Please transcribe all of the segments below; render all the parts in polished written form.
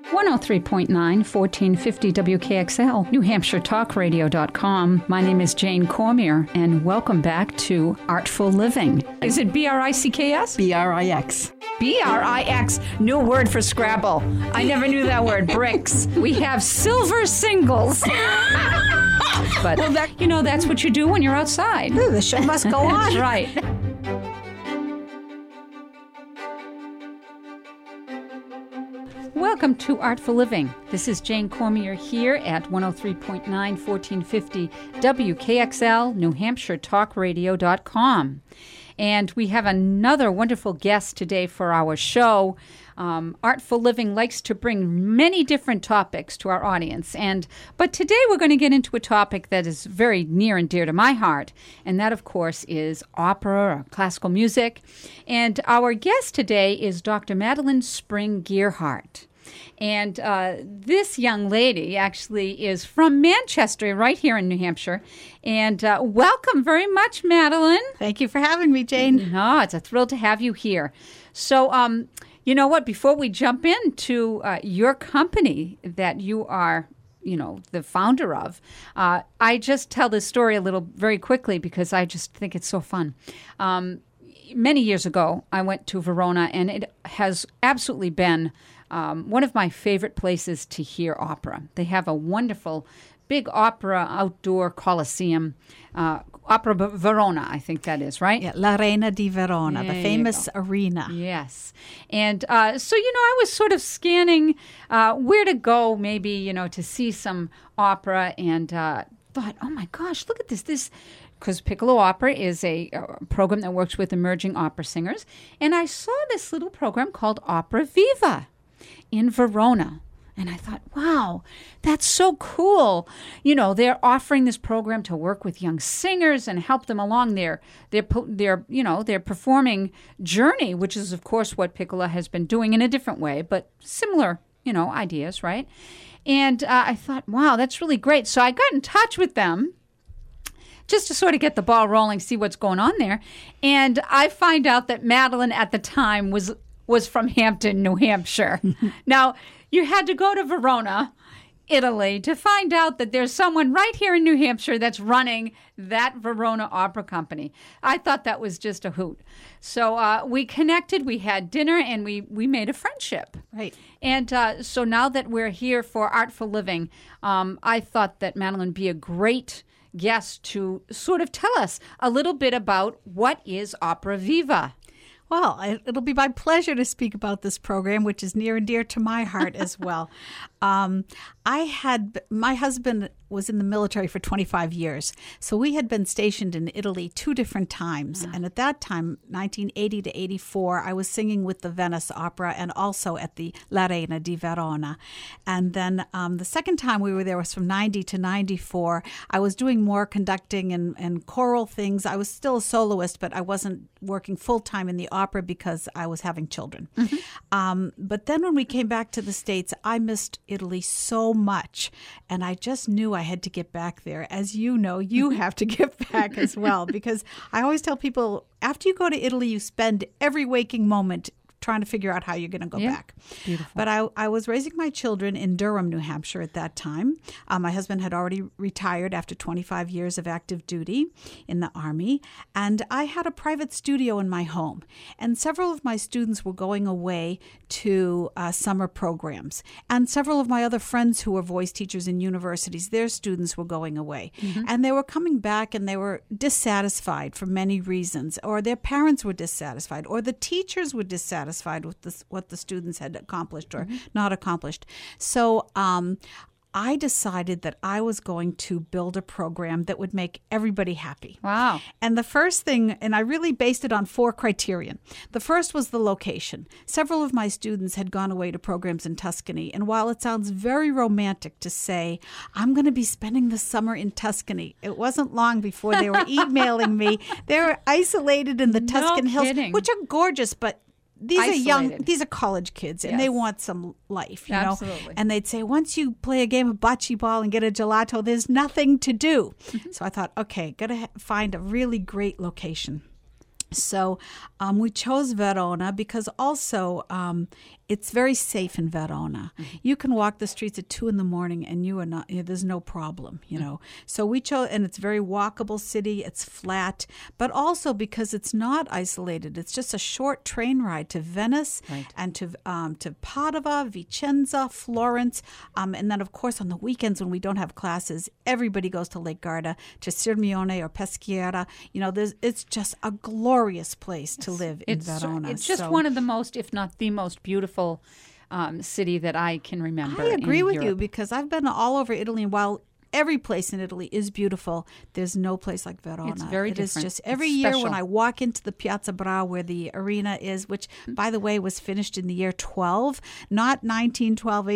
103.9, 1450 WKXL, New Hampshire TalkRadio.com. My name is Jane Cormier, and welcome back to Artful Living. Is it B-R-I-C-K-S? B-R-I-X. B-R-I-X. New word for Scrabble. I never knew that word. Bricks. We have silver singles. But, well, that's what you do when you're outside. Ooh, the show must go on. That's right. Welcome to Artful Living. This is Jane Cormier here at 103.9, 1450 WKXL, New Hampshire TalkRadio.com. And we have another wonderful guest today for our show. Artful Living likes to bring many different topics to our audience. But today we're going to get into a topic that is very near and dear to my heart. And that, of course, is opera or classical music. And our guest today is Dr. Madeline Spring Gearhart. And this young lady actually is from Manchester, right here in New Hampshire. And welcome very much, Madeline. Thank you for having me, Jane. No, it's a thrill to have you here. So, you know what? Before we jump into your company that you are, the founder of, I just tell this story a little very quickly because I just think it's so fun. Many years ago, I went to Verona, and it has absolutely been one of my favorite places to hear opera. They have a wonderful big opera outdoor coliseum, Opera Verona, I think that is, right? Yeah, L'Arena di Verona, the famous arena. Yes. And so, I was sort of scanning where to go maybe, to see some opera and thought, oh my gosh, look at this. Because Piccolo Opera is a program that works with emerging opera singers. And I saw this little program called Opera Viva in Verona. And I thought, wow, that's so cool. They're offering this program to work with young singers and help them along their performing journey, which is, of course, what Piccolo has been doing in a different way, but similar, ideas, right? And I thought, wow, that's really great. So I got in touch with them just to sort of get the ball rolling, see what's going on there. And I find out that Madeline at the time was from Hampton, New Hampshire. Now, you had to go to Verona, Italy, to find out that there's someone right here in New Hampshire that's running that Verona Opera Company. I thought that was just a hoot. So we connected, we had dinner, and we made a friendship. Right. And so now that we're here for Artful Living, I thought that Madeline would be a great guest to sort of tell us a little bit about what is Opera Viva. Well, it'll be my pleasure to speak about this program, which is near and dear to my heart as well. My husband was in the military for 25 years. So we had been stationed in Italy 2 different times. Wow. And at that time, 1980 to 84, I was singing with the Venice Opera and also at the L'Arena di Verona. And then the second time we were there was from 90 to 94. I was doing more conducting and choral things. I was still a soloist, but I wasn't working full-time in the opera because I was having children. Mm-hmm. But then when we came back to the States, I missed Italy so much. And I just knew I had to get back there. As you know, you have to get back as well, because I always tell people, after you go to Italy, you spend every waking moment trying to figure out how you're going to go back. Beautiful. But I was raising my children in Durham, New Hampshire at that time. My husband had already retired after 25 years of active duty in the Army. And I had a private studio in my home. And several of my students were going away to summer programs. And several of my other friends who were voice teachers in universities, their students were going away. Mm-hmm. And they were coming back and they were dissatisfied for many reasons. Or their parents were dissatisfied. Or the teachers were dissatisfied with what the students had accomplished or not accomplished. So I decided that I was going to build a program that would make everybody happy. Wow. And the first thing, and I really based it on 4 criterion. The first was the location. Several of my students had gone away to programs in Tuscany. And while it sounds very romantic to say, I'm going to be spending the summer in Tuscany, it wasn't long before they were emailing me. They were isolated in the Tuscan hills, which are gorgeous, but these are college kids, and they want some life, you know. And they'd say, once you play a game of bocce ball and get a gelato, there's nothing to do. So I thought, okay, got to find a really great location. So we chose Verona because also it's very safe in Verona. You can walk the streets at 2 a.m. and you are not. There's no problem, you know. So we chose, and it's a very walkable city. It's flat, but also because it's not isolated. It's just a short train ride to Venice and to Padova, Vicenza, Florence, and then of course on the weekends when we don't have classes, everybody goes to Lake Garda, to Sirmione or Peschiera. You know, it's just a glorious place to live in Verona. It's just one of the most, if not the most beautiful city that I can remember. I agree with Europe. you because I've been all over Italy, and while every place in Italy is beautiful, there's no place like Verona. It's very different. It is just every year when I walk into the Piazza Bra where the arena is, which by the way was finished in the year 12, not 1912,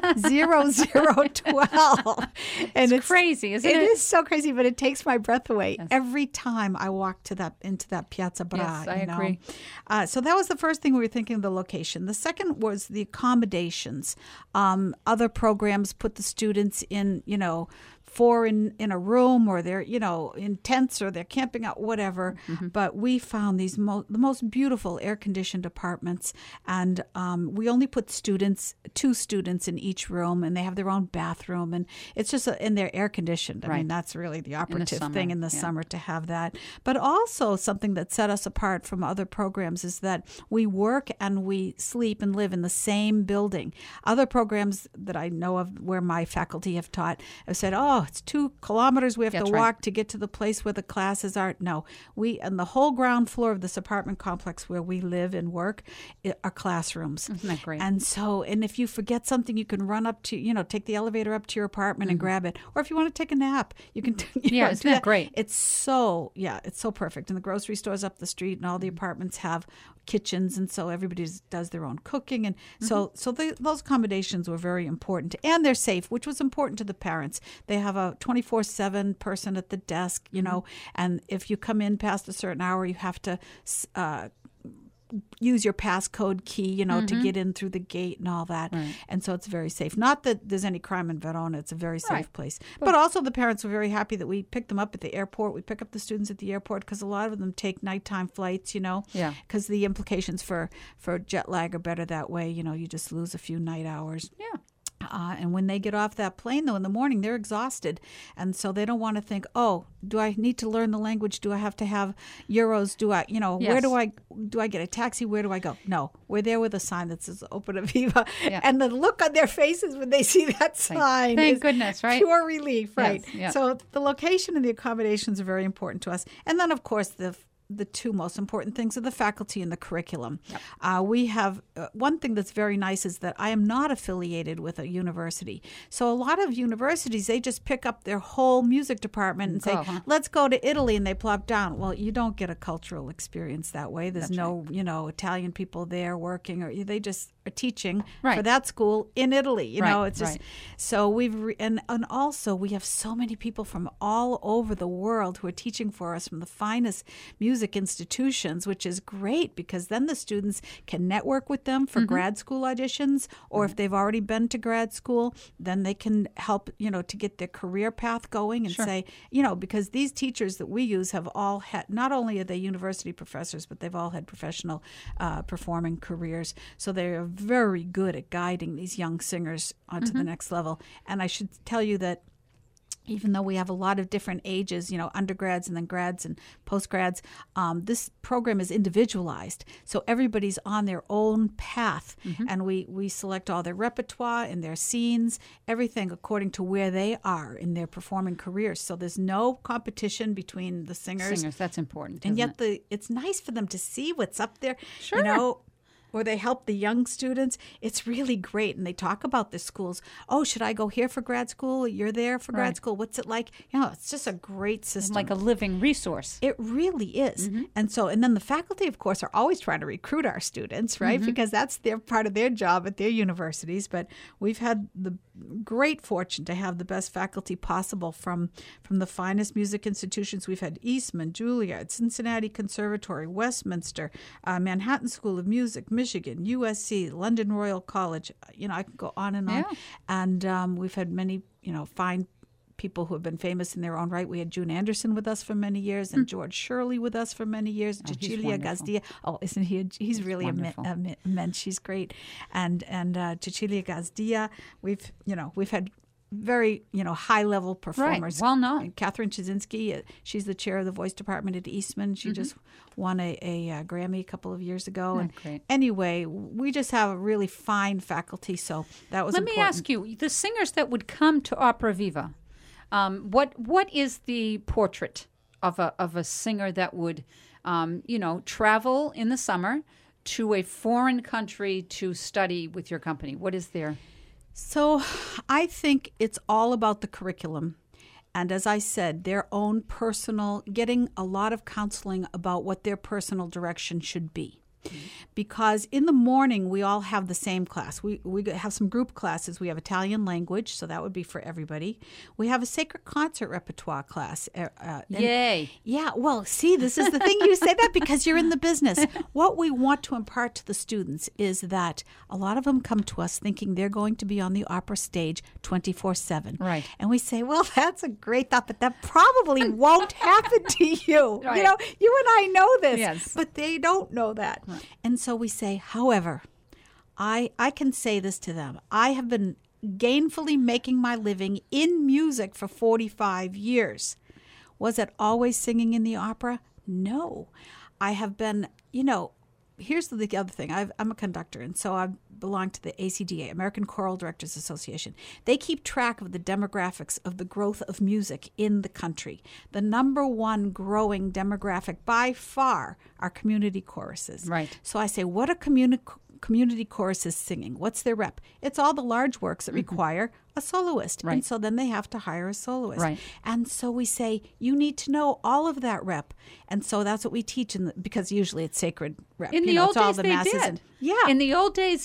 1812, 0012. And it's crazy, isn't it? It is so crazy, but it takes my breath away every time I walk into that Piazza Bra. Yes, I agree. So that was the first thing we were thinking, the location. The second was the accommodations. Other programs put the students in, you know, 4 in a room, or they're, you know, in tents, or they're camping out, whatever. But we found these the most beautiful air-conditioned apartments, and we only put 2 students in each room, and they have their own bathroom, and it's just and they're air-conditioned. I mean, that's really the operative thing in the summer, to have that. But also something that set us apart from other programs is that we work and we sleep and live in the same building. Other programs that I know of where my faculty have taught have said, oh, it's 2 kilometers we have to walk to get to the place where the classes are. No, we, on the whole ground floor of this apartment complex where we live and work, are classrooms. Isn't that great? And so, and if you forget something, you can run up to, you know, take the elevator up to your apartment and grab it. Or if you want to take a nap, you can. Isn't that great? It's so perfect. And the grocery stores up the street and all the apartments have kitchens, and so everybody does their own cooking, and so those accommodations were very important, and they're safe, which was important to the parents. They have a 24/7 person at the desk, you know, and if you come in past a certain hour, you have to use your passcode key, you know, to get in through the gate and all that. And so it's very safe. Not that there's any crime in Verona. It's a very safe place. But also the parents were very happy that we picked them up at the airport. We pick up the students at the airport because a lot of them take nighttime flights, you know, because the implications for jet lag are better that way. You know, you just lose a few night hours. And when they get off that plane, though, in the morning, they're exhausted. And so they don't want to think, oh, do I need to learn the language? Do I have to have euros? Do I, you know, where do I get a taxi? Where do I go? No, we're there with a sign that says Opera Viva. And the look on their faces when they see that sign Thank goodness, right? Pure relief, right? Yes, So the location and the accommodations are very important to us. And then, of course, the 2 most important things are the faculty and the curriculum. We have one thing that's very nice is that I am not affiliated with a university. So a lot of universities, they just pick up their whole music department and say, let's go to Italy, and they plop down. Well, you don't get a cultural experience that way. There's you know, Italian people there working, or they just are teaching for that school in Italy. You know, it's just so we've and also we have so many people from all over the world who are teaching for us from the finest music institutions, which is great because then the students can network with them for grad school auditions, or if they've already been to grad school, then they can help, you know, to get their career path going and say, you know, because these teachers that we use have all had, not only are they university professors, but they've all had professional performing careers. So they're very good at guiding these young singers onto the next level. And I should tell you that even though we have a lot of different ages, you know, undergrads and then grads and postgrads, this program is individualized. So everybody's on their own path, and we select all their repertoire and their scenes, everything according to where they are in their performing careers. So there's no competition between the singers. That's important. And yet it's nice for them to see what's up there. You know, or they help the young students. It's really great. And they talk about the schools. Oh, should I go here for grad school? You're there for grad school. What's it like? You know, it's just a great system. Like a living resource. It really is. And then the faculty, of course, are always trying to recruit our students, right? Because that's their part of their job at their universities. But we've had the great fortune to have the best faculty possible from the finest music institutions. We've had Eastman, Juilliard, Cincinnati Conservatory, Westminster, Manhattan School of Music, Michigan, USC, London Royal College. You know, I can go on and on. And we've had many, you know, fine people who have been famous in their own right. We had June Anderson with us for many years, and George Shirley with us for many years. Cecilia Gazdia. Oh, isn't he? He's really immense. She's great. And Cecilia Gazdia. We've had very high level performers. Right. Well known. Catherine Chazinski. She's the chair of the voice department at Eastman. She just won a Grammy a couple of years ago. And great. Anyway, we just have a really fine faculty. So that was important. Let me ask you, the singers that would come to Opera Viva, what is the portrait of a singer that would travel in the summer to a foreign country to study with your company? What is their... So I think it's all about the curriculum. And as I said, their own personal, getting a lot of counseling about what their personal direction should be. Because in the morning, we all have the same class. We have some group classes. We have Italian language, so that would be for everybody. We have a sacred concert repertoire class. Yay. Yeah, well, see, this is the thing. You say that because you're in the business. What we want to impart to the students is that a lot of them come to us thinking they're going to be on the opera stage 24/7. Right. And we say, well, that's a great thought, but that probably won't happen to you. Right. You and I know this, yes. but they don't know that. Right. And so we say, however, I can say this to them. I have been gainfully making my living in music for 45 years. Was it always singing in the opera? No. I have been, here's the other thing. I'm a conductor, and so I belong to the ACDA, American Choral Directors Association. They keep track of the demographics of the growth of music in the country. The number one growing demographic by far are community choruses. Right. So I say, what are community choruses singing? What's their rep? It's all the large works that require a soloist. Right. And so then they have to hire a soloist. Right. And so we say, you need to know all of that rep. And so that's what we teach because usually it's sacred rep. In the old days, the they masses did. Yeah. In the old days,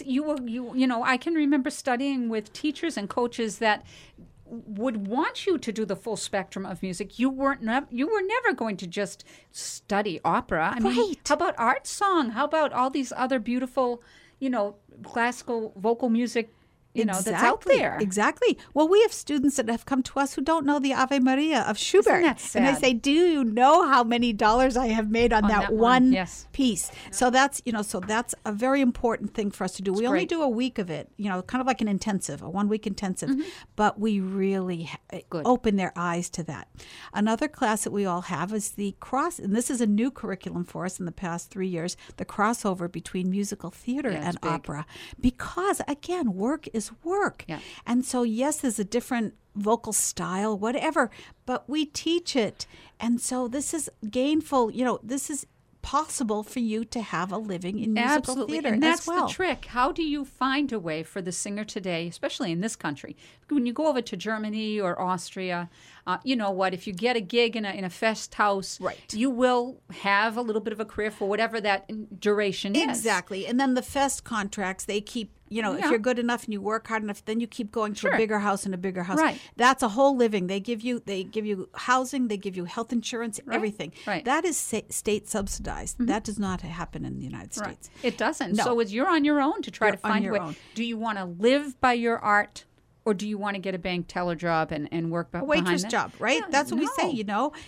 I can remember studying with teachers and coaches that would want you to do the full spectrum of music. You were never going to just study opera. I mean, how about art song? How about all these other beautiful, classical vocal music, that's out there. Exactly. Well, we have students that have come to us who don't know the Ave Maria of Schubert. Isn't that sad? And I say, do you know how many dollars I have made on that one yes. piece? So that's a very important thing for us to do. We only do a week of it, kind of like an intensive, a 1 week intensive, but we really open their eyes to that. Another class that we all have is the and this is a new curriculum for us in the past 3 years, the crossover between musical theater and opera. Because, again, work is work. Yeah. And so, yes, there's a different vocal style, whatever, but we teach it. And so this is gainful, this is possible for you to have a living in musical theater and that's as well. the trick. How do you find a way for the singer today, especially in this country? When you go over to Germany or Austria, if you get a gig in a fest house, right, you will have a little bit of a career for whatever that duration is. Exactly. And then the fest contracts, they keep, if you're good enough and you work hard enough, then you keep going to a bigger house and a bigger house. Right. That's a whole living. They give you housing, they give you health insurance, everything. Right. That is state subsidized. That does not happen in the United States. It doesn't. No. So you're on your own to try to find a way. Own. Do you want to live by your art? Or do you want to get a bank teller job and work behind that? A waitress job, right? Yeah, that's what we say,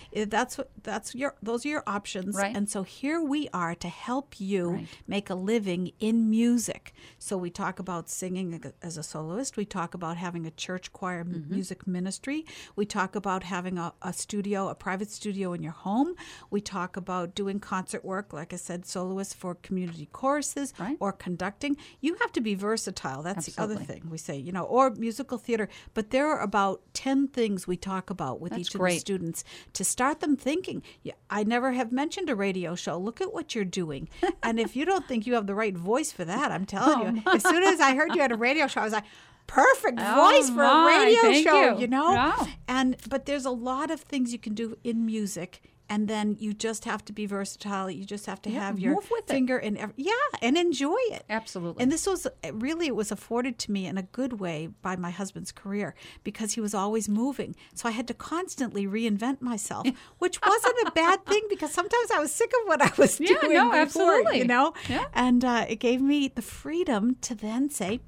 those are your options. Right. And so here we are to help you make a living in music. So we talk about singing as a soloist. We talk about having a church choir music ministry. We talk about having a private studio in your home. We talk about doing concert work, like I said, soloists for community choruses or conducting. You have to be versatile. That's the other thing we say, or musical theater, but there are about 10 things we talk about with each of the students to start them thinking. I never have mentioned a radio show. Look at what you're doing. And if you don't think you have the right voice for that, I'm telling you, as soon as I heard you had a radio show, I was like, perfect voice for a radio show, Wow. But there's a lot of things you can do in music. And then you just have to be versatile. You just have to have your finger in and enjoy it. Absolutely. And this was it was afforded to me in a good way by my husband's career because he was always moving. So I had to constantly reinvent myself, which wasn't a bad thing because sometimes I was sick of what I was doing before, absolutely. Yeah. And it gave me the freedom to then say,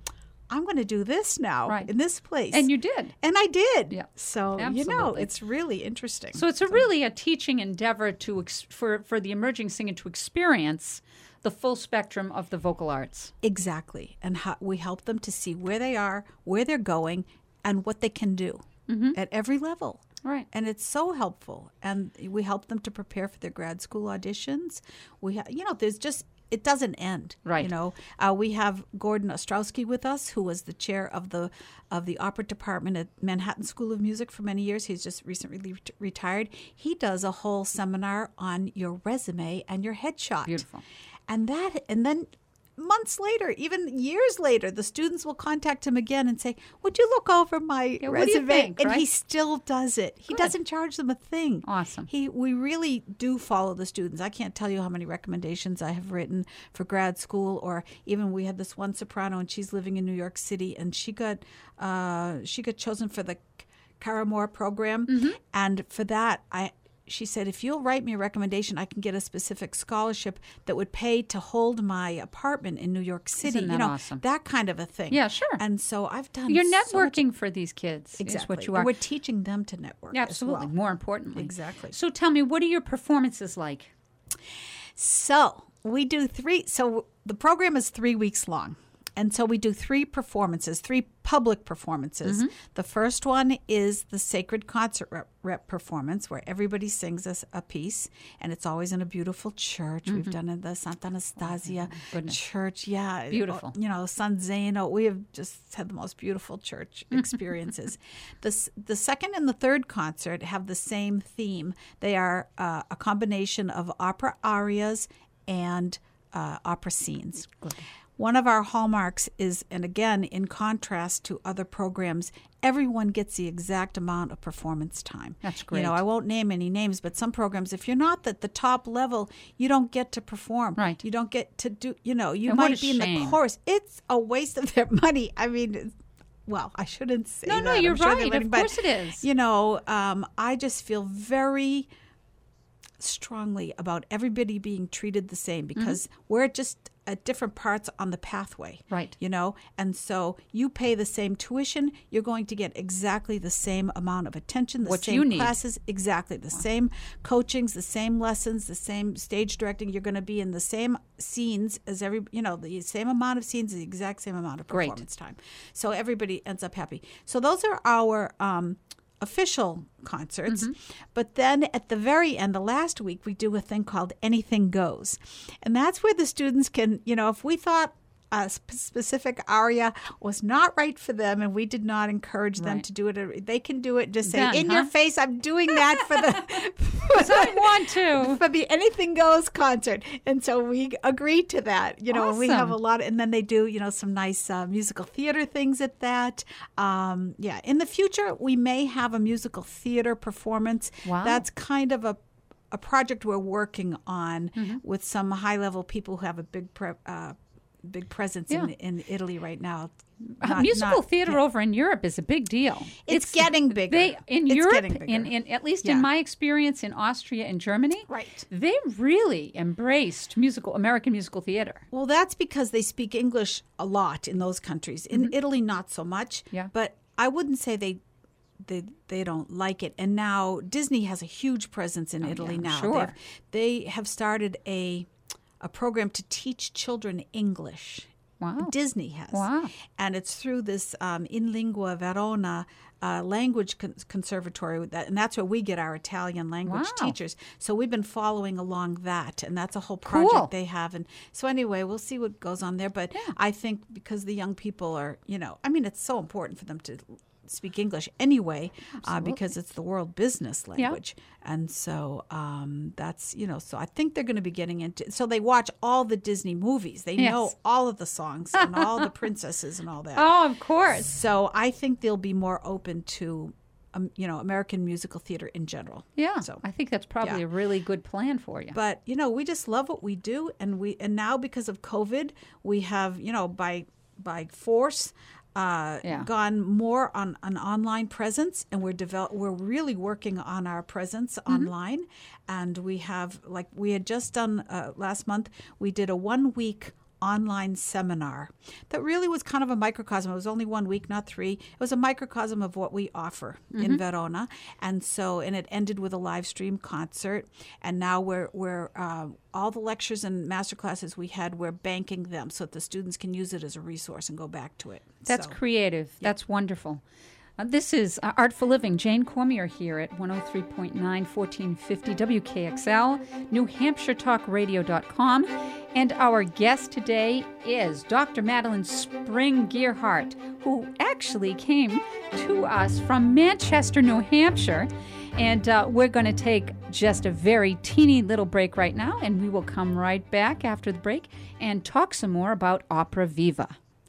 I'm going to do this now in this place. And you did. And I did. Yeah. So, Absolutely. it's really interesting. So it's really a teaching endeavor for the emerging singer to experience the full spectrum of the vocal arts. Exactly. And how we help them to see where they are, where they're going, and what they can do at every level. Right. And it's so helpful. And we help them to prepare for their grad school auditions. There's just, it doesn't end. Right. We have Gordon Ostrowski with us, who was the chair of the opera department at Manhattan School of Music for many years. He's just recently retired. He does a whole seminar on your resume and your headshot. Beautiful. And then months later, even years later, the students will contact him again and say, would you look over my resume? What do you think, and right? he still does it. He doesn't charge them a thing. Awesome. We really do follow the students. I can't tell you how many recommendations I have written for grad school, or even we had this one soprano, and she's living in New York City, and she got chosen for the Caramore program. And for that, she said, if you'll write me a recommendation, I can get a specific scholarship that would pay to hold my apartment in New York City. Isn't that awesome? That kind of a thing. Yeah, sure. And so I've done You're so much. networking for these kids. Exactly. Is what you are. We're teaching them to network. Absolutely. As well. More importantly. Exactly. So tell me, what are your performances like? So we do 3. So the program is 3 weeks long. And so we do 3 performances, 3 public performances. The first one is the Sacred Concert Rep performance, where everybody sings us a piece, and it's always in a beautiful church. We've done it in the Santa Anastasia Church. Yeah. Beautiful. San Zeno. We have just had the most beautiful church experiences. The second and the third concert have the same theme. They are a combination of opera arias and opera scenes. Good. One of our hallmarks is, and again, in contrast to other programs, everyone gets the exact amount of performance time. That's great. I won't name any names, but some programs, if you're not at the top level, you don't get to perform. Right. You don't get to do, you And might be in shame. the chorus. It's a waste of their money. I mean, well, I shouldn't say that. No, you're I'm sure they're right. winning, Of but, course it is. I just feel very strongly about everybody being treated the same, because we're just at different parts on the pathway. Right. And so you pay the same tuition, you're going to get exactly the same amount of attention, the What same you need. classes, exactly the same coachings, the same lessons, the same stage directing. You're going to be in the same scenes as the same amount of scenes, the exact same amount of Great. performance time. So everybody ends up happy. So those are our official concerts. But then at the very end, the last week, we do a thing called Anything Goes. And that's where the students can, if we thought a specific aria was not right for them and we did not encourage them Right. to do it, they can do it. Just say, Done, in huh? your face, I'm doing that for I want to. for the Anything Goes concert. And so we agreed to that, We have Awesome. a lot, and then they do, some nice musical theater things at that. In the future, we may have a musical theater performance. Wow. That's kind of a project we're working on with some high-level people who have a big presence Yeah. in Italy right now. Musical theater over in Europe is a big deal. It's getting bigger. In It's Europe, getting bigger. in at least Yeah. in my experience in Austria and Germany, Right. they really embraced American musical theater. Well, that's because they speak English a lot in those countries. In Italy, not so much. Yeah. But I wouldn't say they don't like it. And now Disney has a huge presence in Italy yeah, now. sure. They have started a program to teach children English. Wow. Disney has. Wow. And it's through this In Lingua Verona language conservatory, and that's where we get our Italian language Wow. teachers. So we've been following along that, and that's a whole project Cool. they have. And so anyway, we'll see what goes on there. But I think because the young people are, it's so important for them to speak English anyway, because it's the world business language. And so that's, so I think they're going to be getting into, so they watch all the Disney movies. They Yes. know all of the songs and all the princesses and all that. Oh, of course. So I think they'll be more open to, American musical theater in general. Yeah. So, I think that's probably yeah. a really good plan for you. but we just love what we do, and now because of COVID, we have, by force, gone more on an online presence, and we're really working on our presence online. And we have, we had just done last month, we did a 1 week online seminar that really was kind of a microcosm. It was only 1 week, not 3. It was a microcosm of what we offer in Verona. And it ended with a live stream concert. And now we're all the lectures and master classes we had, we're banking them so that the students can use it as a resource and go back to it. That's creative. Yeah. That's wonderful. This is Artful Living. Jane Cormier here at 103.9, 1450 WKXL, NewHampshireTalkRadio.com. And our guest today is Dr. Madeline Spring-Gearhart, who actually came to us from Manchester, New Hampshire. And we're going to take just a very teeny little break right now, and we will come right back after the break and talk some more about Opera Viva.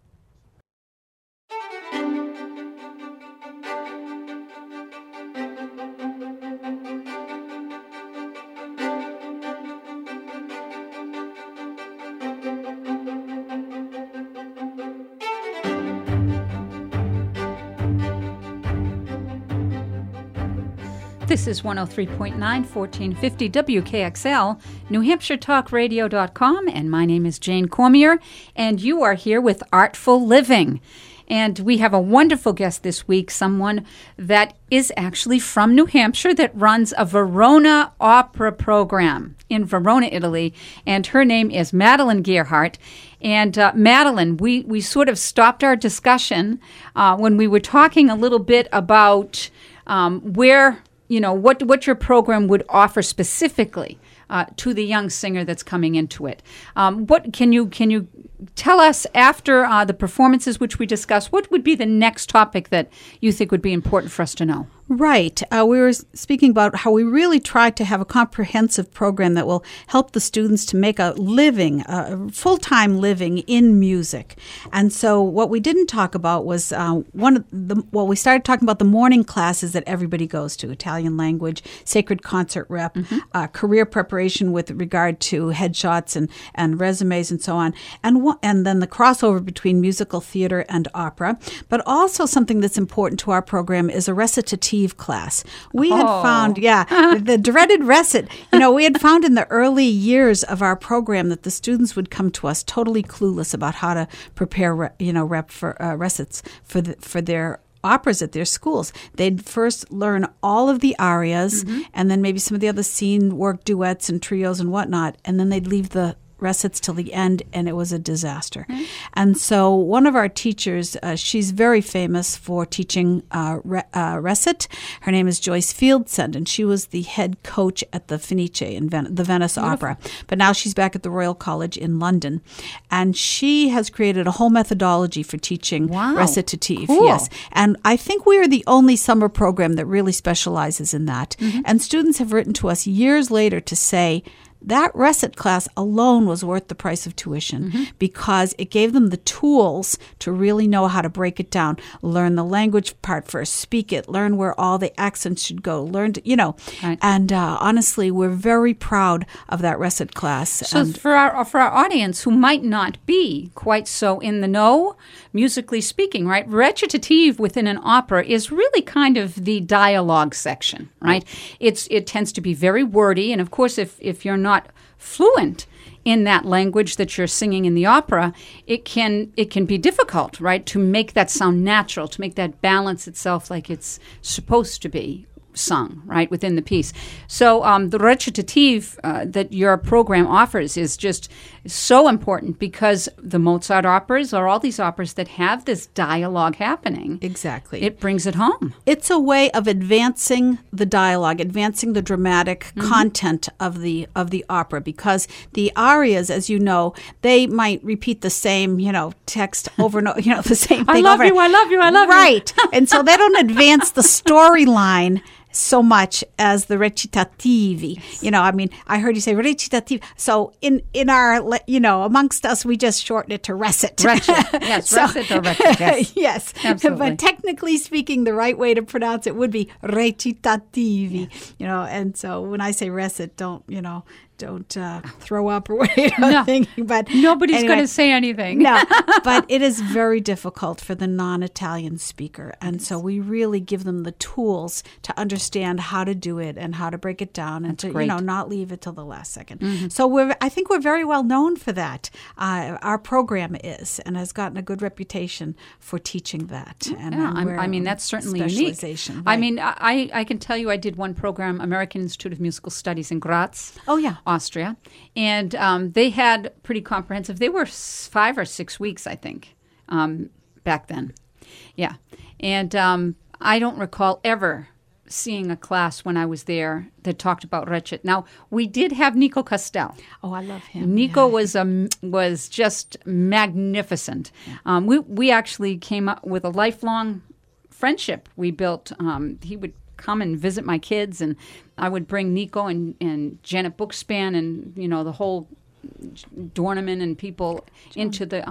This is 103.9, 1450 WKXL, NewHampshireTalkRadio.com, and my name is Jane Cormier, and you are here with Artful Living. And we have a wonderful guest this week, someone that is actually from New Hampshire that runs a Verona opera program in Verona, Italy, and her name is Madeline Gearhart. And Madeline, we sort of stopped our discussion when we were talking a little bit about where... what your program would offer specifically to the young singer that's coming into it. What can you tell us after the performances which we discussed? What would be the next topic that you think would be important for us to know? Right. We were speaking about how we really try to have a comprehensive program that will help the students to make a living, a full-time living in music. And so what we didn't talk about was we started talking about the morning classes that everybody goes to: Italian language, sacred concert rep, career preparation with regard to headshots and resumes and so on, and then the crossover between musical theater and opera. But also something that's important to our program is a recitative class. We had found, the dreaded recit. We had found in the early years of our program that the students would come to us totally clueless about how to prepare, rep for recits for their operas at their schools. They'd first learn all of the arias and then maybe some of the other scene work, duets and trios and whatnot, and then they'd leave the recits till the end, and it was a disaster. And so one of our teachers, she's very famous for teaching recit. Her name is Joyce Fieldsend, and she was the head coach at the Fenice in the Venice Opera. But now she's back at the Royal College in London, and she has created a whole methodology for teaching recitative. Cool. Yes, and I think we are the only summer program that really specializes in that. And students have written to us years later to say, that recit class alone was worth the price of tuition because it gave them the tools to really know how to break it down, learn the language part first, speak it, learn where all the accents should go, Right. And honestly, we're very proud of that recit class. So for our audience who might not be quite so in the know, musically speaking, right, recitative within an opera is really kind of the dialogue section, right? It tends to be very wordy, and of course, if you're not fluent in that language that you're singing in the opera, it can be difficult, right, to make that sound natural, to make that balance itself like it's supposed to be sung, right, within the piece. So the recitative that your program offers is just so important because the Mozart operas or all these operas that have this dialogue happening. Exactly. It brings it home. It's a way of advancing the dialogue, advancing the dramatic content of the opera, because the arias, as you know, they might repeat the same, text over and over, the same thing. I love you, Right. And so they don't advance the storyline so much as the recitativi. I heard you say recitativi. So in our, amongst us, we just shorten it to recit. Yes, recit or recit, yes. Yes. Absolutely. But technically speaking, the right way to pronounce it would be recitativi. And so when I say recit, don't don't throw up or what you're No. thinking. But Nobody's anyway, going to say anything. no, but it is very difficult for the non-Italian speaker. And so we really give them the tools to understand how to do it and how to break it down and to, great. not leave it till the last second. So I think we're very well known for that. Our program is and has gotten a good reputation for teaching that. And I mean, that's certainly unique. Specialization, I right. mean, I can tell you I did one program, American Institute of Musical Studies in Graz, Oh, yeah. Austria, and they had pretty comprehensive. They were 5 or 6 weeks, I think, back then. Yeah. And I don't recall ever seeing a class when I was there that talked about Recit. Now, we did have Nico Castell. Oh, I love him. Nico Yeah. was just magnificent. We actually came up with a lifelong friendship we built. He would come and visit my kids, and I would bring Nico and Janet Bookspan and the whole Dorneman and people into the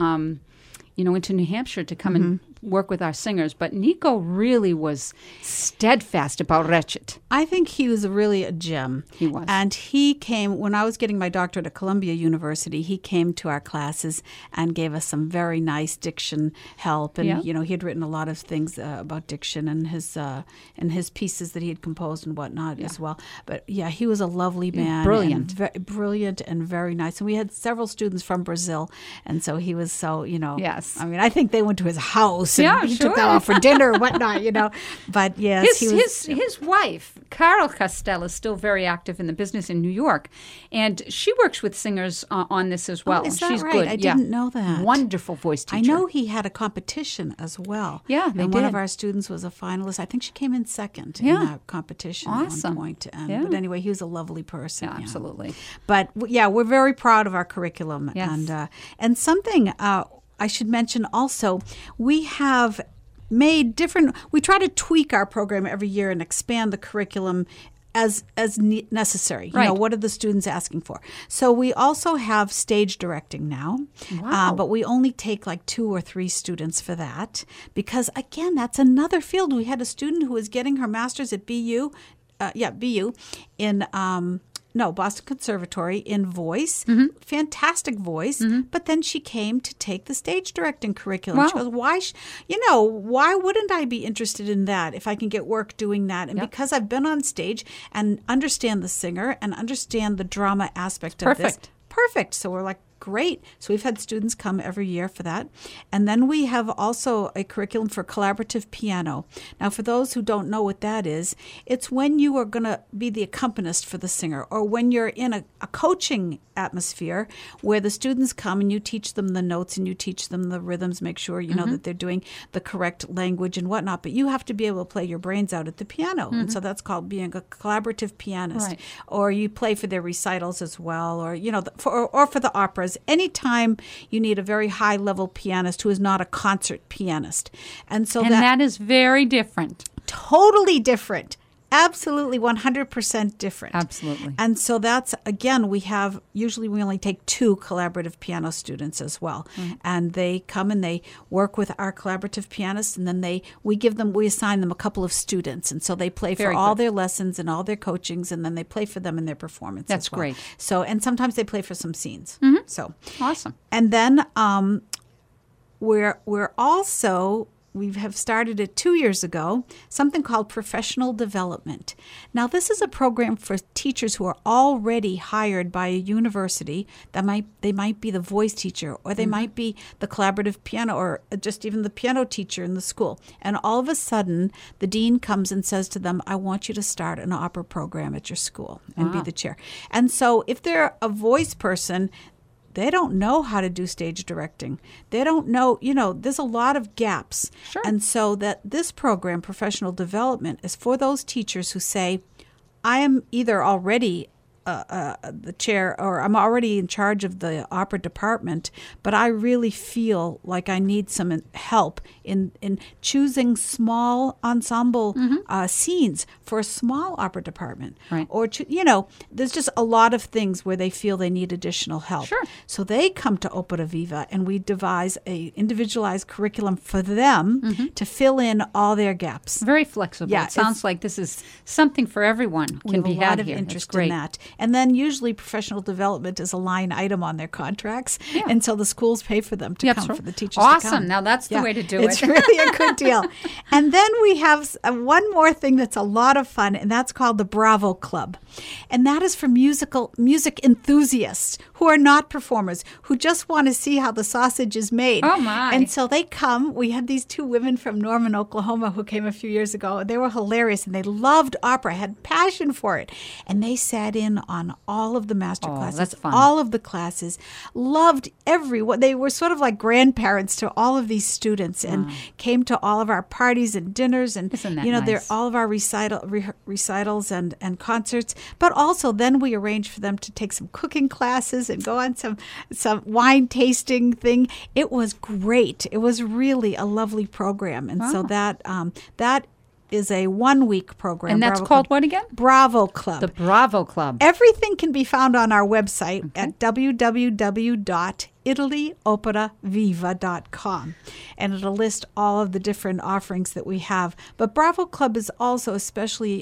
into New Hampshire to come and work with our singers. But Nico really was steadfast about Recit. I think he was really a gem. He was. And he came, when I was getting my doctorate at Columbia University, he came to our classes and gave us some very nice diction help. And, Yeah. he had written a lot of things about diction and his pieces that he had composed and whatnot as well. But, yeah, he was a lovely man. Brilliant. And brilliant and very nice. And we had several students from Brazil. And so he was so, Yes. I mean, I think they went to his house and Yeah, he sure. took them out for dinner or whatnot, But, yes, he was... His wife, Carol Castell, is still very active in the business in New York, and she works with singers on this as well. is that She's right? good. I Yeah. didn't know that. Wonderful voice teacher. I know he had a competition as well. Yeah, they and one did. of our students was a finalist. I think she came in second Yeah. in that competition at Awesome. one point. Yeah. But anyway, he was a lovely person. Yeah, absolutely. But yeah, we're very proud of our curriculum. Yes. And something I should mention also, we have made different. We try to tweak our program every year and expand the curriculum as necessary. Right. What are the students asking for? So we also have stage directing now. Wow. But we only take like 2 or 3 students for that because, again, that's another field. We had a student who was getting her master's at BU in Boston Conservatory in voice, fantastic voice. But then she came to take the stage directing curriculum. Wow. She goes, why wouldn't I be interested in that if I can get work doing that? And because I've been on stage and understand the singer and understand the drama aspect of this. Perfect. So we're like, great. So we've had students come every year for that. And then we have also a curriculum for collaborative piano. Now, for those who don't know what that is, it's when you are going to be the accompanist for the singer, or when you're in a coaching atmosphere where the students come and you teach them the notes and you teach them the rhythms, make sure you know that they're doing the correct language and whatnot, but you have to be able to play your brains out at the piano. And so that's called being a collaborative pianist. Right. Or you play for their recitals as well, or for the operas. Anytime you need a very high level pianist who is not a concert pianist. And so that is very different. Totally different. Absolutely 100% different. Absolutely. And so that's, again, we only take 2 collaborative piano students as well. And they come and they work with our collaborative pianists, and then we assign them a couple of students. And so they play for all their lessons and all their coachings, and then they play for them in their performance. That's as well. great. So, and sometimes they play for some scenes. So Awesome. and then we're also, we have started it 2 years ago, something called professional development. Now, this is a program for teachers who are already hired by a university. They might be the voice teacher, or they might be the collaborative piano, or just even the piano teacher in the school. And all of a sudden, the dean comes and says to them, I want you to start an opera program at your school and be the chair. And so if they're a voice person, they don't know how to do stage directing. They don't know, there's a lot of gaps. Sure. And so that this program, professional development, is for those teachers who say, I am either already the chair, or I'm already in charge of the opera department, but I really feel like I need some help in choosing small ensemble scenes for a small opera department. Right. Or, there's just a lot of things where they feel they need additional help. Sure. So they come to Opera Viva, and we devise a individualized curriculum for them to fill in all their gaps. Very flexible. Yeah, it sounds like this is something for everyone We can have be a lot had of here. interest It's great. in that. And then usually professional development is a line item on their contracts. Yeah. And so the schools pay for them to Yeah, come, that's for the teachers awesome. to come. Now that's the way to do It's it. really a good deal. And then we have one more thing that's a lot of fun, and that's called the Bravo Club. And that is for music enthusiasts who are not performers, who just want to see how the sausage is made. Oh, my. And so they come. We had these two women from Norman, Oklahoma, who came a few years ago. They were hilarious, and they loved opera, had passion for it. And they sat in on all of the master classes, that's fun. all of the classes, loved everyone. They were sort of like grandparents to all of these students, and came to all of our parties and dinners, and Isn't that they're nice? all of our recitals and concerts. But also then we arranged for them to take some cooking classes and go on some wine tasting thing. It was great. It was really a lovely program, and so that is a 1-week program. And that's Bravo called Club. what again? Bravo Club. The Bravo Club. Everything can be found on our website at www.italyoperaviva.com. And it'll list all of the different offerings that we have. But Bravo Club is also especially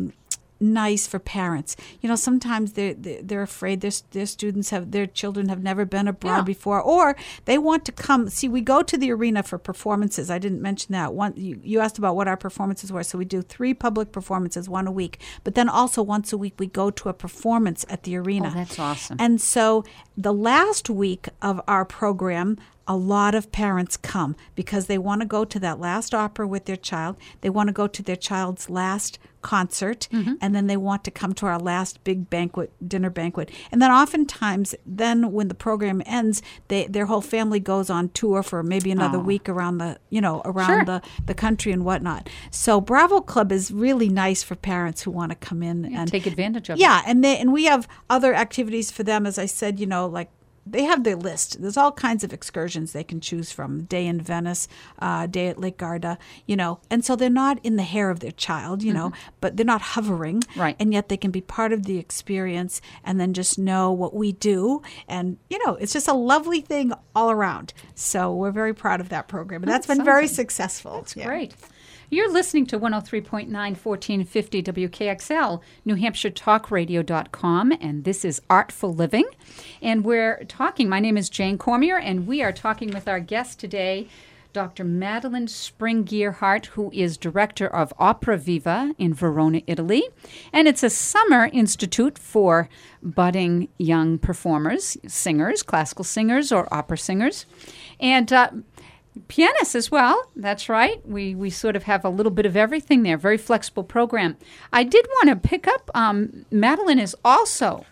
nice for parents. Sometimes they're afraid their children have never been abroad before, or they want to come. See, we go to the arena for performances. I didn't mention that. You asked about what our performances were. So we do 3 public performances, 1 a week. But then also once a week we go to a performance at the arena. Oh, that's awesome. And so the last week of our program, a lot of parents come because they want to go to that last opera with their child. They want to go to their child's last concert, and then they want to come to our last big dinner banquet. And then oftentimes, when the program ends, their whole family goes on tour for maybe another week around the country and whatnot. So Bravo Club is really nice for parents who want to come in and take advantage of it. Yeah, and we have other activities for them, as I said, like they have their list. There's all kinds of excursions they can choose from. Day in Venice, day at Lake Garda, And so they're not in the hair of their child, but they're not hovering. Right. And yet they can be part of the experience and then just know what we do. And, it's just a lovely thing all around. So we're very proud of that program. And that's been very successful. That's great. You're listening to 103.9 1450 WKXL, NewHampshireTalkRadio.com, and this is Artful Living. And we're talking, my name is Jane Cormier, and we are talking with our guest today, Dr. Madeline Spring-Gearhart, who is director of Opera Viva in Verona, Italy. And it's a summer institute for budding young performers, singers, classical singers or opera singers. And pianists as well. That's right. We sort of have a little bit of everything there. Very flexible program. I did want to pick up, Madeline is also,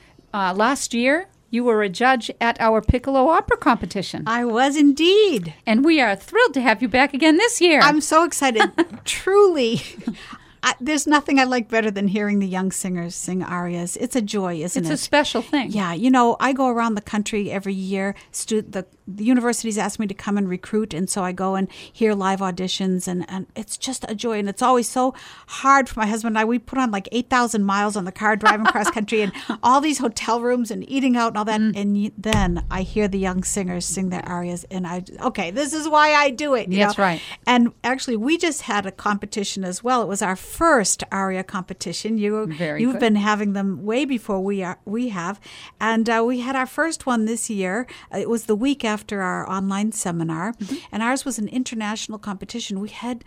last year, you were a judge at our Piccolo Opera competition. I was indeed. And we are thrilled to have you back again this year. I'm so excited. Truly. There's nothing I like better than hearing the young singers sing arias. It's a joy, isn't it? It's a special thing. Yeah. I go around the country every year. The universities ask me to come and recruit, and so I go and hear live auditions, and it's just a joy. And it's always so hard for my husband and I. We put on like 8,000 miles on the car driving across country and all these hotel rooms and eating out and all that. And then I hear the young singers sing their arias, and this is why I do it. That's right. And actually, we just had a competition as well. It was our first aria competition. You've been having them way before we have, and we had our first one this year. It was the week after our online seminar, and ours was an international competition. We had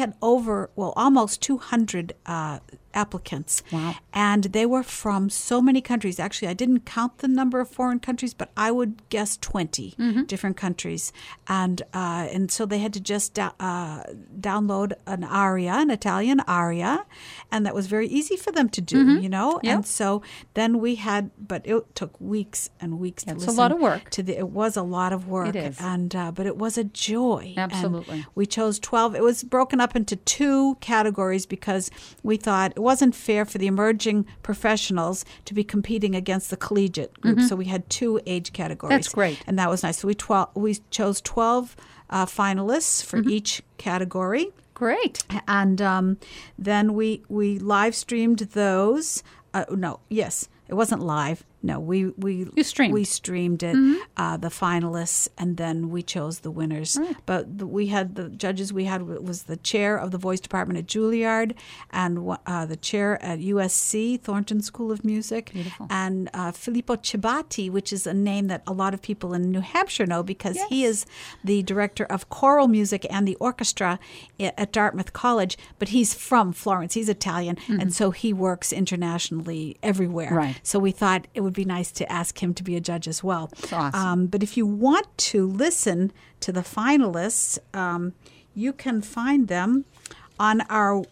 almost 200 applicants. Wow. And they were from so many countries. Actually, I didn't count the number of foreign countries, but I would guess 20 different countries. And so they had to just download an aria, an Italian aria, and that was very easy for them to do, Yep. And so then but it took weeks and weeks to listen. It's a lot of work. It was a lot of work. It is. But it was a joy. Absolutely. And we chose 12. It was broken up into 2 categories because we thought it wasn't fair for the emerging professionals to be competing against the collegiate group. So we had 2 age categories. That's great. And that was nice. So we chose 12 finalists for each category. Great. And then we live streamed those. It wasn't live. No, we You streamed. We streamed it, the finalists, and then we chose the winners. Right. But we had the judges. We had was the chair of the voice department at Juilliard, and the chair at USC Thornton School of Music, Beautiful. and Filippo Cibati, which is a name that a lot of people in New Hampshire know because he is the director of choral music and the orchestra at Dartmouth College. But he's from Florence. He's Italian, and so he works internationally everywhere. Right. So we thought it would be nice to ask him to be a judge as well. That's awesome. But if you want to listen to the finalists, you can find them on our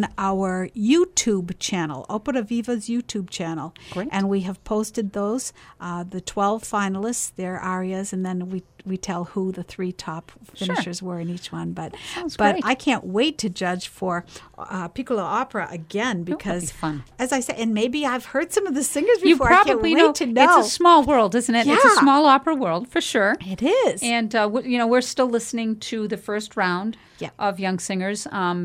YouTube channel, Opera Viva's YouTube channel. Great. And we have posted those, the 12 finalists, their arias, and then we tell who the 3 top finishers were in each one. But great. I can't wait to judge for Piccolo Opera again because, be fun. as I said, and maybe I've heard some of the singers You before. probably I can't wait to know. It's a small world, isn't it? It's a Yeah. small opera world, for sure. It is. And we're still listening to the first round Yeah. of Young Singers.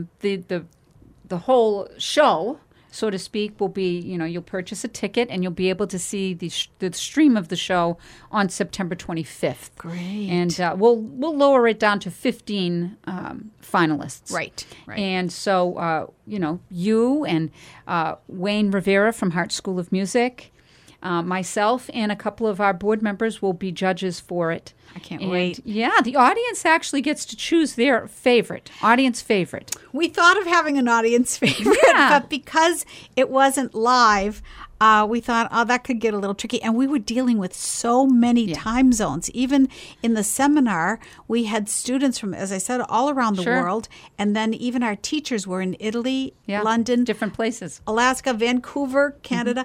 The whole show, so to speak, will be, you'll purchase a ticket and you'll be able to see the stream of the show on September 25th. Great. And we'll lower it down to 15 finalists. Right. And so, you and Wayne Rivera from Hart School of Music, myself and a couple of our board members will be judges for it. I can't wait. Yeah, the audience actually gets to choose their audience favorite. We thought of having an audience favorite, Yeah. but because it wasn't live, we thought, that could get a little tricky. And we were dealing with so many time zones. Even in the seminar, we had students from, as I said, all around the world. And then even our teachers were in Italy, London, different places. Alaska, Vancouver, Canada.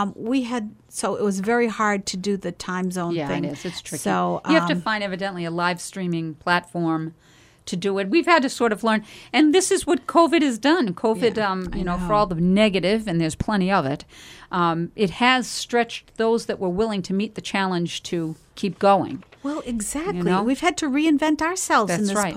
So it was very hard to do the time zone thing. Yeah, it is. It's tricky. So you have to find evidently a live streaming platform to do it. We've had to sort of learn, and this is what COVID has done. COVID, for all the negative, and there's plenty of it, it has stretched those that were willing to meet the challenge to keep going. Well, exactly. We've had to reinvent ourselves in this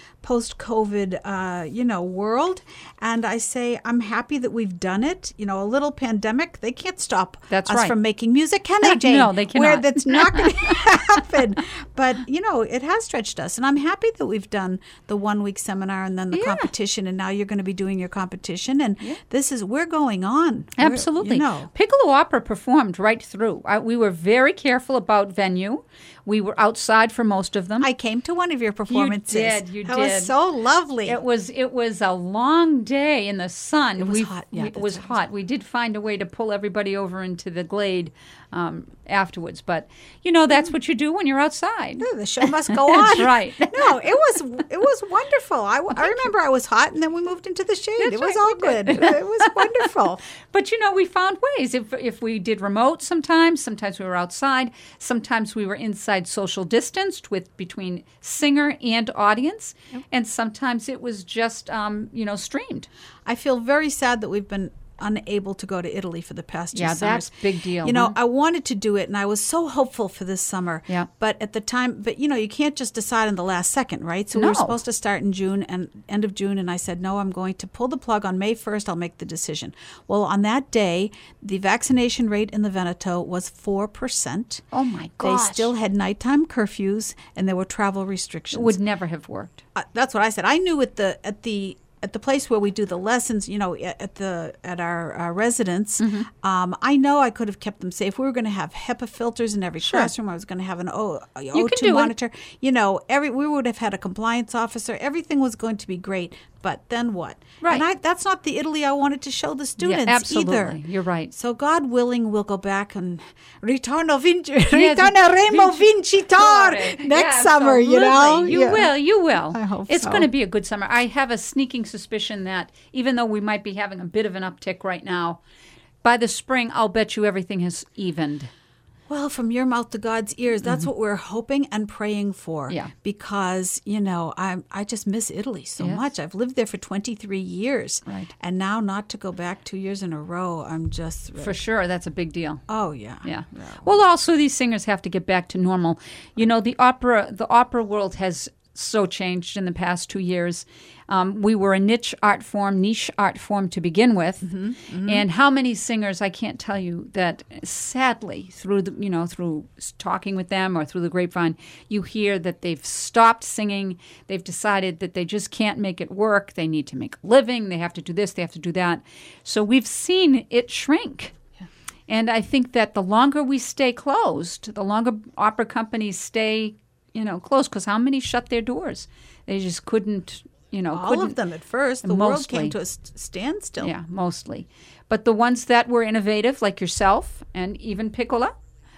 post-COVID, world. And I say I'm happy that we've done it. A little pandemic, they can't stop us from making music, can they, Jane? No, they cannot. Where that's not going to happen. But, it has stretched us. And I'm happy that we've done the 1-week seminar and then the competition. And now you're going to be doing your competition. And we're going on. Absolutely. Piccolo Opera performed right through. We were very careful about venue. We were outside for most of them. I came to one of your performances. You did. That was so lovely. It was a long day in the sun. It was hot. Yeah, it was hot. We did find a way to pull everybody over into the glade afterwards. But, that's what you do when you're outside. No, the show must go on. That's right. No, it was wonderful. I remember I was hot, and then we moved into the shade. That's it was right, all good. It was wonderful. But, we found ways. If we did remote sometimes we were outside. Sometimes we were inside social distanced between singer and audience. Yep. And sometimes it was just, streamed. I feel very sad that we've been unable to go to Italy for the past 2 summers. Yeah, that's a big deal. I wanted to do it, and I was so hopeful for this summer. Yeah. But at the time, you can't just decide on the last second, right? So we were supposed to start in June and end of June, and I said, no, I'm going to pull the plug on May 1st. I'll make the decision. Well, on that day, the vaccination rate in the Veneto was 4%. Oh, my gosh. They still had nighttime curfews, and there were travel restrictions. It would never have worked. That's what I said. I knew at the place where we do the lessons, at our residence, I know I could have kept them safe. We were going to have HEPA filters in every classroom. I was going to have an O2 monitor. We would have had a compliance officer. Everything was going to be great. But then what? Right. And that's not the Italy I wanted to show the students absolutely. either. You're right. So God willing, we'll go back and Ritorneremo Vincitore next summer, You will. I hope it's so. going to be a good summer. I have a sneaking suspicion that even though we might be having a bit of an uptick right now, by the spring, I'll bet you everything has evened. Well, from your mouth to God's ears, that's what we're hoping and praying for. Yeah. Because, I just miss Italy so much. I've lived there for 23 years. Right. And now not to go back 2 years in a row, I'm just... For sure, that's a big deal. Oh, yeah. Yeah. Well, also, these singers have to get back to normal. The opera world has so changed in the past 2 years. We were a niche art form to begin with, and how many singers, I can't tell you, that sadly through through talking with them or through the grapevine, you hear that they've stopped singing. They've decided that they just can't make it work. They need to make a living. They have to do this. They have to do that. So we've seen it shrink. And I think that the longer we stay closed, the longer opera companies stay, closed, because how many shut their doors? They just couldn't, All of them at first. The world came to a standstill. Yeah, mostly. But the ones that were innovative, like yourself and even Piccola,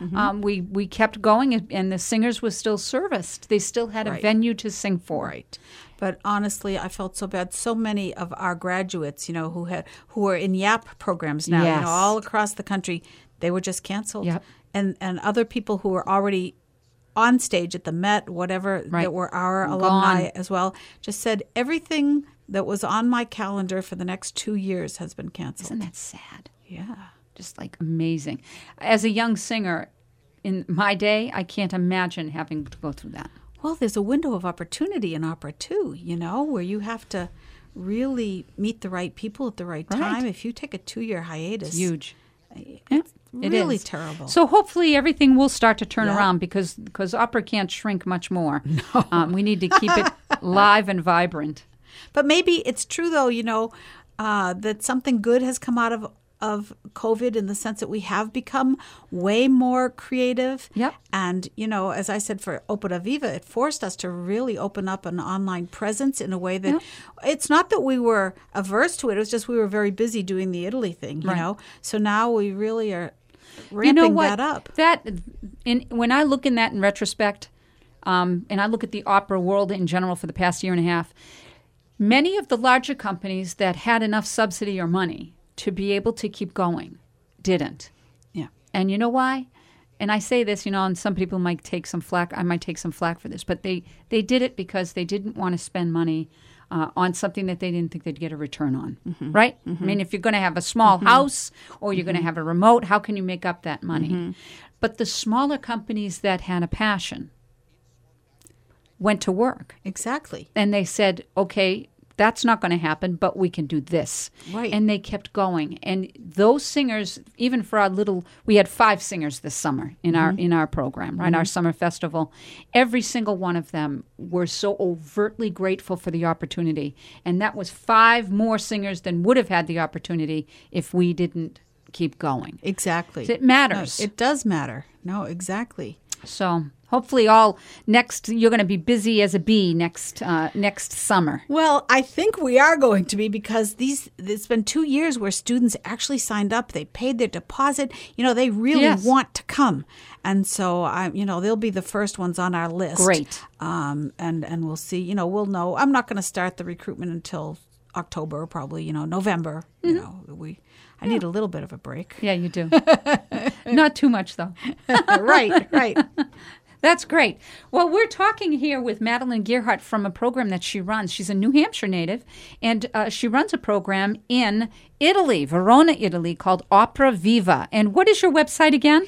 we kept going, and the singers were still serviced. They still had a venue to sing for. Right. But honestly, I felt so bad. So many of our graduates, who are in YAP programs now, all across the country, they were just canceled. Yep. And other people who were already on stage at the Met, whatever, that were our alumni as well, just said everything that was on my calendar for the next 2 years has been canceled. Isn't that sad? Yeah. Just like amazing. As a young singer in my day, I can't imagine having to go through that. Well, there's a window of opportunity in opera too, where you have to really meet the right people at the right time. If you take a 2-year hiatus, it's huge. It's really is terrible. So hopefully everything will start to turn around because opera can't shrink much more. No. We need to keep it live and vibrant. But maybe it's true, though, that something good has come out of COVID in the sense that we have become way more creative. Yep. And, as I said, for Opera Viva, it forced us to really open up an online presence in a way that it's not that we were averse to it. It was just we were very busy doing the Italy thing, you know. So now we really are ramping that up. When I look in that in retrospect, and I look at the opera world in general for the past year and a half, many of the larger companies that had enough subsidy or money to be able to keep going didn't. Yeah. And you know why? And I say this, and some people might take some flack. I might take some flack for this, but they did it because they didn't want to spend money on something that they didn't think they'd get a return on, right? I mean, if you're going to have a small house or you're going to have a remote, how can you make up that money? But the smaller companies that had a passion went to work. Exactly. And they said, okay, that's not going to happen, but we can do this. Right. And they kept going. And those singers, even for we had 5 singers this summer in our program, right? Our summer festival. Every single one of them were so overtly grateful for the opportunity. And that was 5 more singers than would have had the opportunity if we didn't keep going. Exactly. So it matters. No, it does matter. No, exactly. So hopefully you're going to be busy as a bee next summer. Well, I think we are going to be because it's been 2 years where students actually signed up. They paid their deposit. They really want to come. And so, they'll be the first ones on our list. Great. And we'll see. We'll know. I'm not going to start the recruitment until October, probably, November. I need a little bit of a break. Yeah, you do. Not too much, though. Right. That's great. Well, we're talking here with Madeline Gearhart from a program that she runs. She's a New Hampshire native, and she runs a program in Italy, Verona, Italy, called Opera Viva. And what is your website again?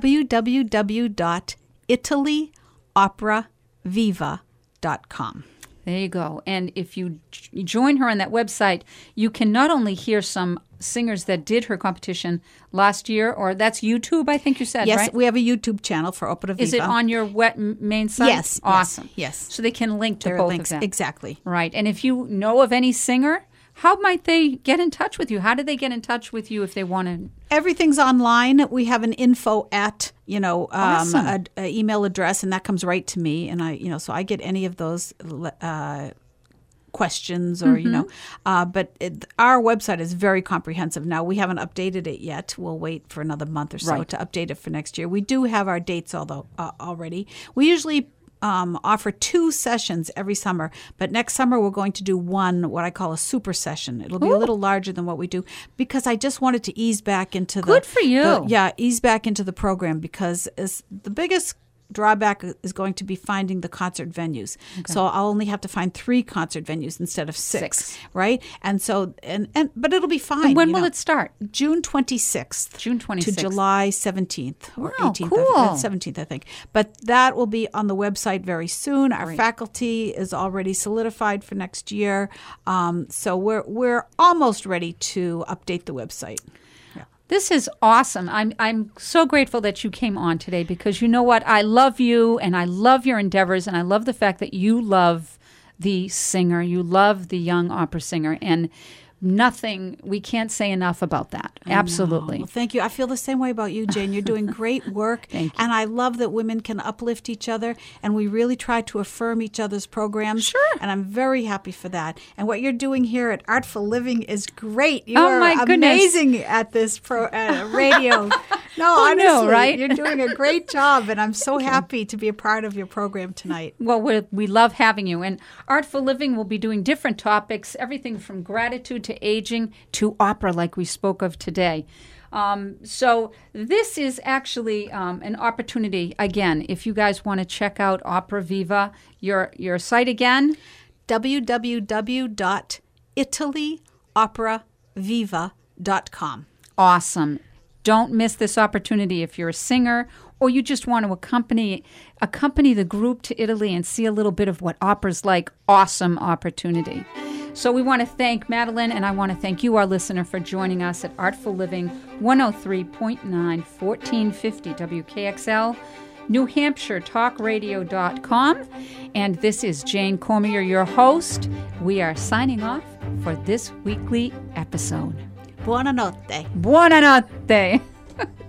www.italyoperaviva.com. There you go. And if you join her on that website, you can not only hear some singers that did her competition last year, or that's YouTube, I think you said, yes, right? Yes, we have a YouTube channel for Opera Viva. Is it on your main site? Yes. Awesome. Yes. So they can link to there both are links. of them. Exactly. Right. And if you know of any singer, how might they get in touch with you? How do they get in touch with you if they want to? Everything's online. We have an info at, Awesome. a email address, and that comes right to me. And so I get any of those questions or, but our website is very comprehensive. Now, we haven't updated it yet. We'll wait for another month or so to update it for next year. We do have our dates already. We usually offer 2 sessions every summer, but next summer we're going to do one, what I call a super session. It'll be a little larger than what we do because I just wanted to ease back into Good for you. ease back into the program because the biggest drawback is going to be finding the concert venues. Okay. So I'll only have to find 3 concert venues instead of 6. Right? And so, but it'll be fine. And when will it start? June 26th. June 26th. To July 17th or 18th. Cool. 17th, I think. But that will be on the website very soon. Our faculty is already solidified for next year. So we're almost ready to update the website. Yeah. This is awesome. I'm so grateful that you came on today because you know what? I love you and I love your endeavors and I love the fact that you love the singer. You love the young opera singer, and we can't say enough about that. Absolutely. Well, thank you. I feel the same way about you, Jane. You're doing great work. Thank you. And I love that women can uplift each other, and we really try to affirm each other's programs. Sure. And I'm very happy for that. And what you're doing here at Artful Living is great. You Oh, my are goodness. amazing at this radio. No, Who honestly, knew, right? You're doing a great job, and I'm so happy to be a part of your program tonight. Well, we love having you. And Artful Living will be doing different topics, everything from gratitude to aging to opera like we spoke of today. So this is actually an opportunity, again, if you guys want to check out Opera Viva, your site again? www.italyoperaviva.com. Awesome. Don't miss this opportunity if you're a singer or you just want to accompany the group to Italy and see a little bit of what opera's like. Awesome opportunity. So we want to thank Madeline, and I want to thank you, our listener, for joining us at Artful Living 103.9 1450 WKXL, New Hampshire TalkRadio.com. And this is Jane Cormier, your host. We are signing off for this weekly episode. Buonanotte. Buonanotte.